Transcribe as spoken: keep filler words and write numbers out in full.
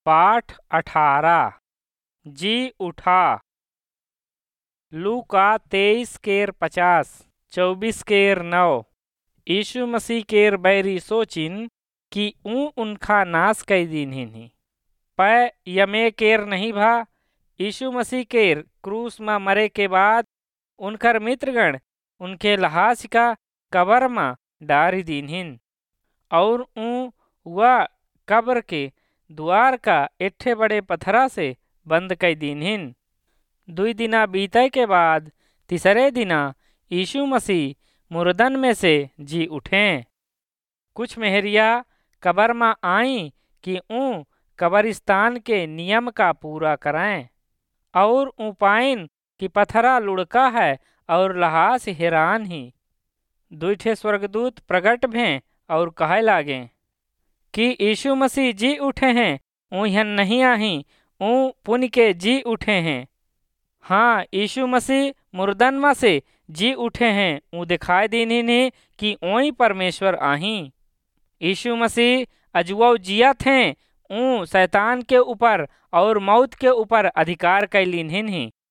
पाठ अठारह जी उठा। लूका तेईस केर पचास चौबीस केर नौ। यीशु मसीह केर बैरी सोचिन कि ऊ उनका नाश कई दिन ही पै यमे केर नहीं भा। यीशु मसीह केर क्रूस में मरे के बाद उनकर मित्रगण उनके लहास का कबर में डारी दीनहिन और ऊ वह कब्र के द्वार का एठे बड़े पत्थरा से बंद कई दीनहिन। दुई दिना बीते के बाद तीसरे दिना यीशु मसीह मुर्दन में से जी उठे। कुछ मेहरिया कब्र में आई कि ऊ कब्रिस्तान के नियम का पूरा कराएं और ऊ पाइन कि पत्थरा लुढ़का है और लहास हैरान ही। दुईठे स्वर्गदूत प्रकट भें और कहे लागे कि यीशु मसीह जी उठे हैं, ऊ यहाँ नहीं आही, ऊ पुण्य के जी उठे हैं। हाँ, यीशु मसीह मुर्दन में से जी उठे हैं, ऊ दिखाई देनी नहीं कि ओई परमेश्वर आही। यीशु मसीह अजुआ जिया थे, ऊ शैतान के ऊपर और मौत के ऊपर अधिकार कैलीन ही।